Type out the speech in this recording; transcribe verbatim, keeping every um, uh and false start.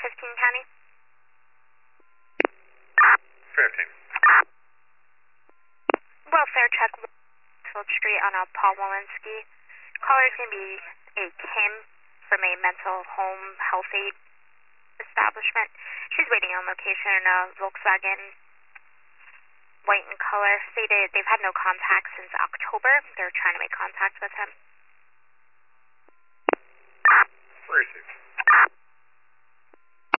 fifteen County. Fair team. Welfare check, Field Street on a Paul Walensky. Caller's going to be a Kim from a mental home health aid establishment. She's waiting on location in a Volkswagen, white in color. Stated they've had no contact since October. They're trying to make contact with him. Where is he?